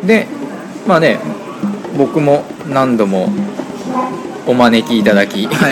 でまあね、僕も何度もお招きいただき、 はい、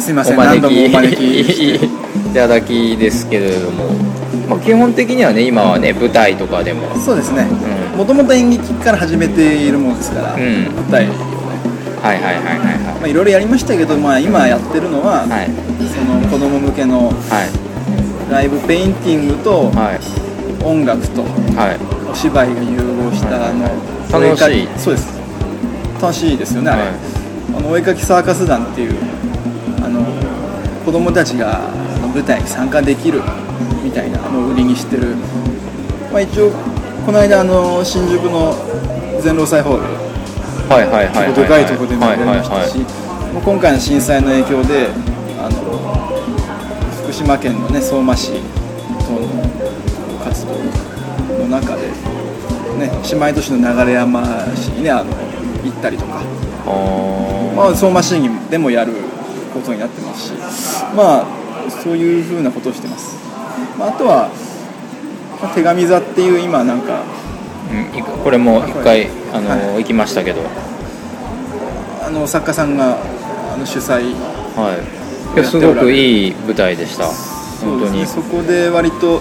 すいません、 何度もお招きしていただきですけれども、まあ、基本的にはね今はね舞台とかでもそうですね、もともと演劇から始めているものですから、舞台をね、 はいはいはいはいはい、 まあ、いろいろやりましたけど、まあ、今やってるのは、 はい、 その子供向けのライブペインティングと音楽とお芝居が融合した楽しい、 そうです、楽しいですよねあれ、お絵かきサーカス団っていう子供たちが舞台に参加できるみたいなのを売りにしてる、まあ、一応この間新宿の全労祭ホール、でかいとこでもやりましたし、今回の震災の影響で福島県のね相馬市との活動の中で、ね、姉妹都市の流山市にね行ったりとか、まあ、相馬市でもやることになってますし、まあそういう風なことをしてます。まあ、あとは手紙座っていう今なんか、 これも一回行きましたけど、 作家さんが主催、 すごくいい舞台でした。本当にそこで割と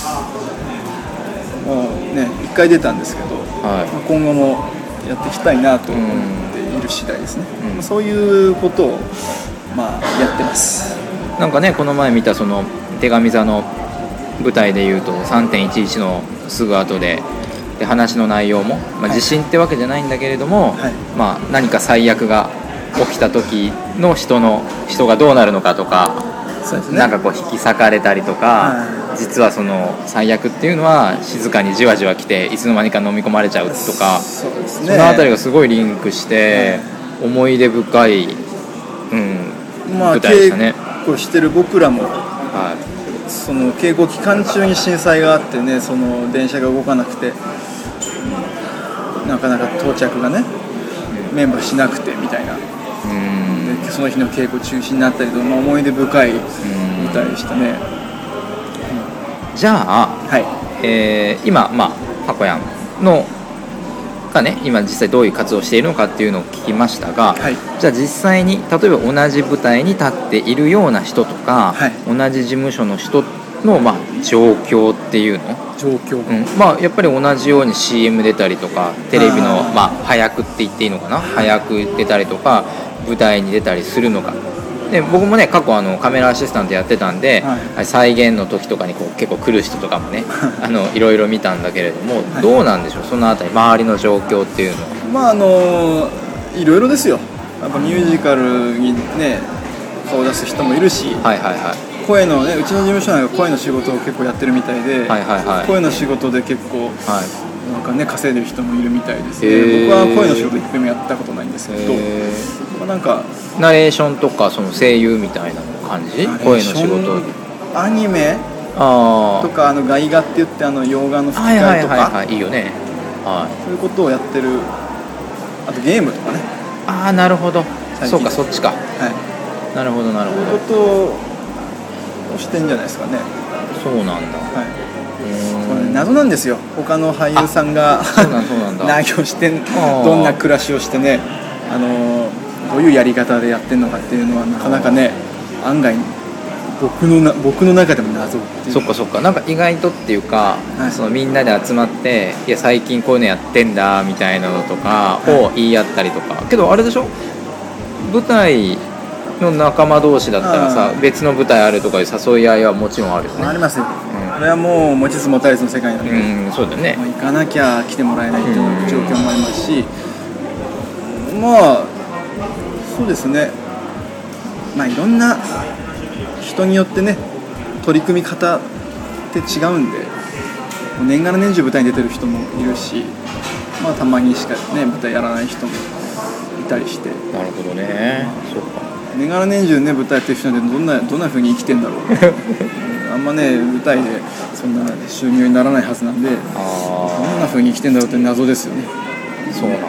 もうね1回出たんですけど、今後もやっていきたいなと思っている次第ですね、そういうことをまあやってます。 なんかねこの前見たその手紙座の舞台でいうと 3.11 のすぐ後で話の内容も、まあ、地震ってわけじゃないんだけれども、まあ、何か最悪が起きた時の人がどうなるのかとか、 そうですね、 なんかこう引き裂かれたりとか、実はその最悪っていうのは静かにじわじわ来ていつの間にか飲み込まれちゃうとか、そのあたりがすごいリンクして思い出深い、舞台でしたね。 稽古してる僕らも、その稽古期間中に震災があってね、その電車が動かなくて、なかなか到着がねメンバーしなくてみたいな、でその日の稽古中止になったりと、まあ、思い出深い舞台でしたね。 じゃあ、今、まあ、ハコヤンのがね今実際どういう活動をしているのかっていうのを聞きましたが、じゃあ実際に例えば同じ舞台に立っているような人とか、同じ事務所の人の、まあ、状況っていうの、まあ、やっぱり同じように CM 出たりとかテレビの、まあ、早くって言っていいのかな、早く出たりとか舞台に出たりするのかで、僕もね過去カメラアシスタントやってたんで、再現の時とかにこう結構来る人とかもねいろいろ見たんだけれども、どうなんでしょうそのあたり周りの状況っていうのは。 まあいろいろですよ。やっぱミュージカルにね顔出す人もいるし、声のね、うちの事務所なんか声の仕事を結構やってるみたいで、声の仕事で結構、なんかね稼いでる人もいるみたいですね。僕は声の仕事一回もやったことないんですけど、なんかナレーションとかその声優みたいな感じ、声の仕事、 アニメとか外画って言って洋画の吹き替えとか、 いいよね、 そういうことをやってる。あとゲームとかね。 なるほど、そうかそっちか、なるほどなるほど、 そういうことをしてんじゃないですかね。 そうなんだ、 謎なんですよ。他の俳優さんが何をしてどんな暮らしをしてね、どういうやり方でやってるのかっていうのはなかなかね、案外僕の中でも謎っていう。 そっかなんか意外とっていうか、そのみんなで集まっていや最近こういうのやってんだみたいなのとかを言い合ったりとか、けどあれでしょ、舞台の仲間同士だったらさ、別の舞台あるとかいう誘い合いはもちろんあるよね。 ありますよ、これはもう持ちつ持たれつの世界なので、 そうだね、 行かなきゃ来てもらえないという状況もありますし、まあそうですね、まあいろんな人によってね取り組み方って違うんで、年がら年中舞台に出てる人もいるし、まあたまにしかね舞台やらない人もいたりして。 なるほどね、そうか。 年がら年中ね舞台やってる人なんてどんな風に生きてんだろうあんまね舞台でそんな収入にならないはずなんで、どんな風に生きてんだろうって謎ですよね。 そうなんだ。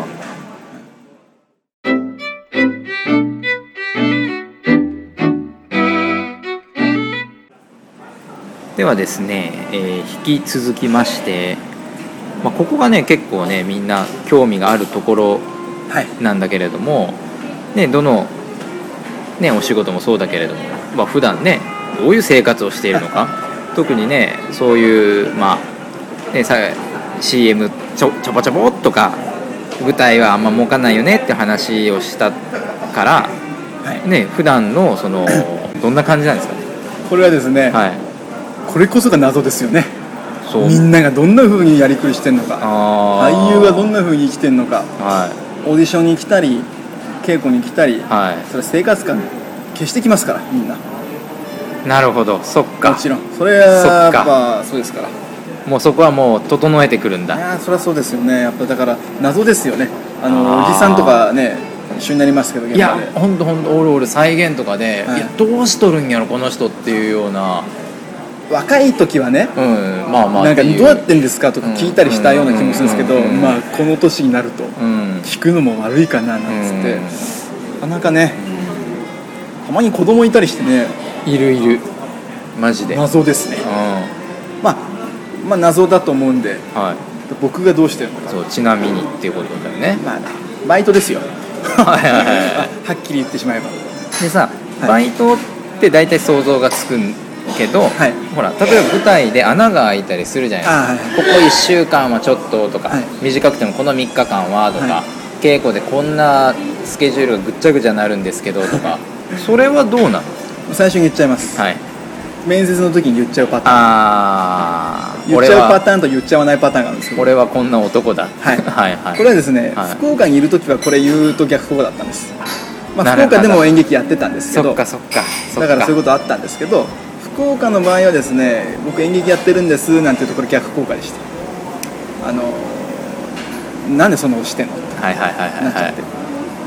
ではですね、引き続きましてまあ、ここがね結構ねみんな興味があるところなんだけれども、ね、どの、ね、お仕事もそうだけれども、まあ、普段ねどういう生活をしているのか特にねそういう、まあね、CM ちょぼちょぼっとか舞台はあんま儲かんないよねって話をしたから、ね、普段のそのどんな感じなんですかね。 これはですね、これこそが謎ですよね。みんながどんな風にやりくりしてるのか、俳優がどんな風に生きてるのか、オーディションに来たり稽古に来たり、それ生活感消してきますからみんな。 なるほど、そっか。 もちろんそれはやっぱそうですから、 もうそこはもう整えてくるんだ。 いやそりゃそうですよね。やっぱだから謎ですよね。おじさんとかね一緒になりますけど、 いやほんとオール再現とかで、いやどうしとるんやろこの人っていうような。 若い時はね、 まあまあなんかどうやってんですかとか聞いたりしたような気もするんですけど、まあこの年になると聞くのも悪いかななんつって、なんかねたまに子供いたりしてね。 いるマジで謎ですね。まあ謎だと思うんで、僕がどうしてるのか。 そう、ちなみにっていうことだよね。 まあバイトですよはっきり言ってしまえば。 でさ、バイトって大体想像がつくけど、ほら例えば舞台で穴が開いたりするじゃないですか。ここ1週間はちょっととか、短くてもこの3日間はとか、稽古でこんなスケジュールがぐっちゃぐちゃになるんですけどとかそれはどうなの？ 最初に言っちゃいます。面接の時に言っちゃうパターン。言っちゃうパターンと言っちゃわないパターンがあるんですけど、 俺はこんな男だ。 これはですね、福岡にいる時はこれ言うと逆効果だったんです。まあ福岡でも演劇やってたんですけど、だからそういうことあったんですけど、福岡の場合はですね、僕演劇やってるんですなんていうところ逆効果でした。なんでそんなことしてんのってなっちゃって、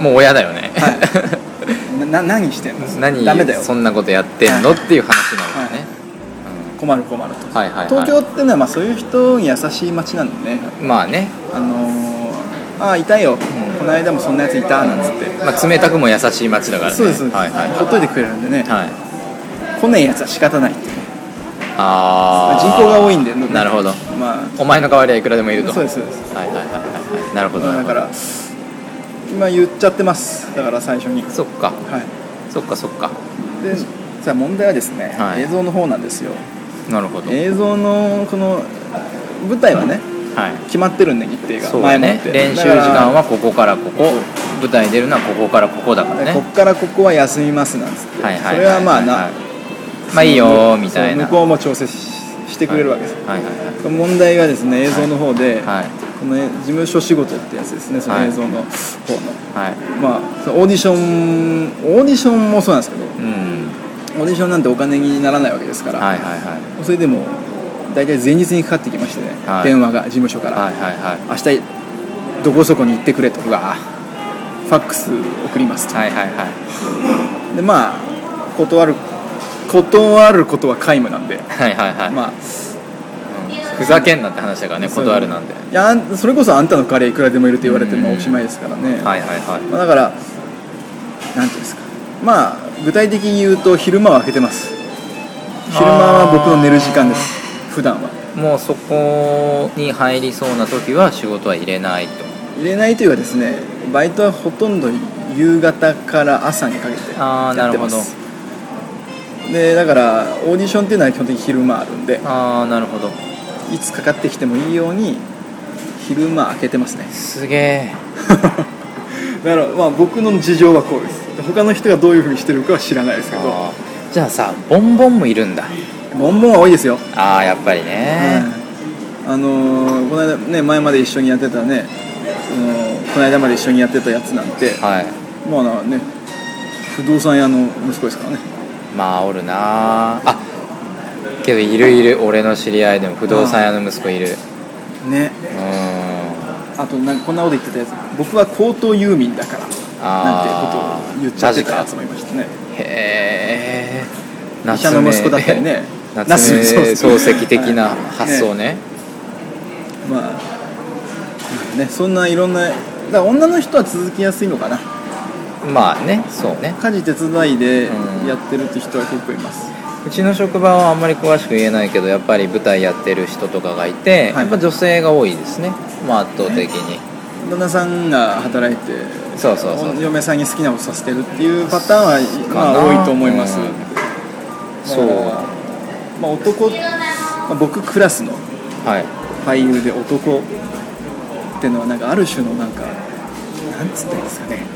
もう親だよね。 何してんの、 何ダメだよそんなことやってんのっていう話なのね。 困ると、東京ってのはまあそういう人に優しい街なんでね。 まあね、 いたよ、この間もそんなやついたなんつって、 まあ、冷たくも優しい街だからね。 そうです、ほっといてくれるんでね、来ねえやつは仕方ないっていうね。人口が多いんで、 なるほど、お前の代わりはいくらでもいると。 そうです、 なるほど。 だから今言っちゃってます。だから最初に。 そっか、そっか。 でさあ問題はですね、映像の方なんですよ。 なるほど。 映像のこの舞台はね、決まってるんで日程が。 そうだね、練習時間はここからここ、舞台出るのはここからここだからね。 ここからここは休みますなんつって、それはまあいいよみたいな、 向こうも調整してくれるわけです。問題がですね、映像の方で、この事務所仕事ってやつですね、その映像の方の、まあオーディションもそうなんですけど、オーディションなんてお金にならないわけですから、それでも大体前日にかかってきましてね、電話が事務所から、明日どこそこに行ってくれと、ファックス送りますと、でまあ断ることは皆無なんで、まあふざけんなって話だからね、断るなんて。 いやそれこそあんたのカレーいくらでもいると言われてもおしまいですからね。だからなんていうんですか、まあ具体的に言うと昼間は空けてます。昼間は僕の寝る時間です。普段はもうそこに入りそうな時は仕事は入れないと。 入れないというかですね、バイトはほとんど夕方から朝にかけてやってます。でだからオーディションっていうのは基本的に昼間あるんで、 なるほど、 いつかかってきてもいいように昼間開けてますね。 すげえだからまあ僕の事情はこうです。他の人がどういうふうにしてるかは知らないですけど。 じゃあさ、ボンボンもいるんだ。 ボンボンは多いですよ。 やっぱりね、 この間ね、前まで一緒にやってたね、この間まで一緒にやってたやつなんて、まあね、不動産屋の息子ですからね。まあおるなあ。けどいる俺の知り合いでも不動産屋の息子いるね。あとなんかこんなこと言ってたやつ、僕は江東ユーミンだからなんてことを言っちゃってたやつもいましたね。 へえ、 医者の息子だったりね、 夏目漱石的な発想ね。 まあね、そんないろんな、だから女の人は続きやすいのかな。 まあね、そうね、 家事手伝いでやってるって人は結構います。 うちの職場はあんまり詳しく言えないけど、やっぱり舞台やってる人とかがいて、やっぱ女性が多いですね、圧倒的に。 旦那さんが働いて、 そうそうそう、 嫁さんに好きなことさせてるっていうパターンは、多いと思います。 そう、 男、僕クラスの俳優で男っていうのはなんかある種のなんかなんつったらいいんですかね、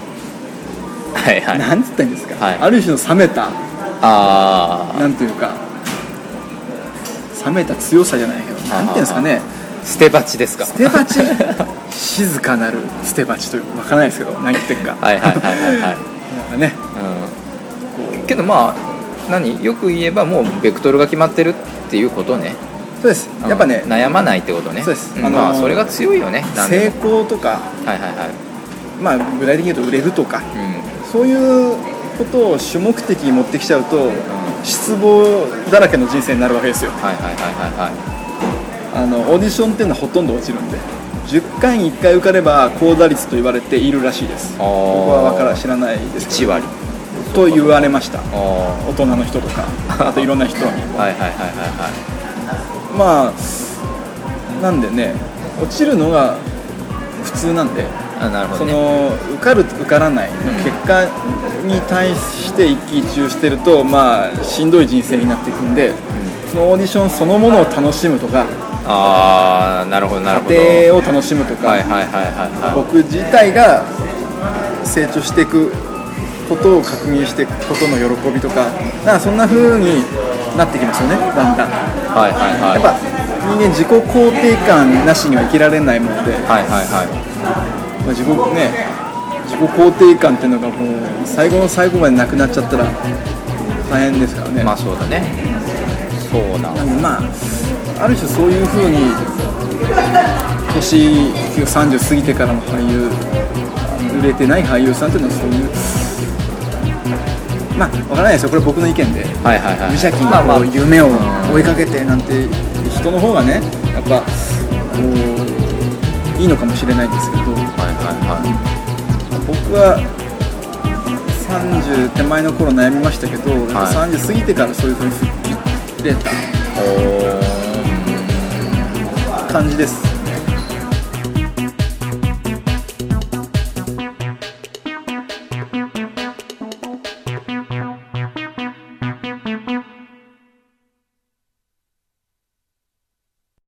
なんつったらいいんですか、ある種の冷めた、なんというか冷めた強さじゃないけど、なんていうんですかね、 捨て鉢ですか。 捨て鉢静かなる捨て鉢というかわからないですけど、何言ってんかなんかね、 けどよく言えばもうベクトルが決まってるっていうことね。 そうです、やっぱね、 悩まないってことね。 そうです、 それが強いよね。 成功とか、具体的に言うと売れるとか、そういうことを主目的に持ってきちゃうと、失望だらけの人生になるわけですよ。オーディションっていうのはほとんど落ちるんで、10回に1回受かれば高打率と言われているらしいです。僕は知らないですけど、1割と言われました。大人の人とか、あといろんな人になんでね、落ちるのが普通なんで、その受かる受からないの結果に対して一喜一憂してると、しんどい人生になっていくんで、そのオーディションそのものを楽しむとか、 なるほどなるほど、 家庭を楽しむとか、僕自体が成長していくことを確認していくことの喜びとか、そんな風になってきますよね、だんだん。やっぱ人間自己肯定感なしには生きられないもので、自己肯定感っていうのがもう最後の最後までなくなっちゃったら大変ですからね。 そうだね。そうなんで、ある種そういう風に年30過ぎてからの俳優、売れてない俳優さんっていうのはそういう、わからないですよ、これ僕の意見で、無邪気に夢を追いかけてなんて人の方がね、やっぱいいのかもしれないですけど、僕は30手前の頃悩みましたけど、30過ぎてからそういう風に吹っ切れた感じです。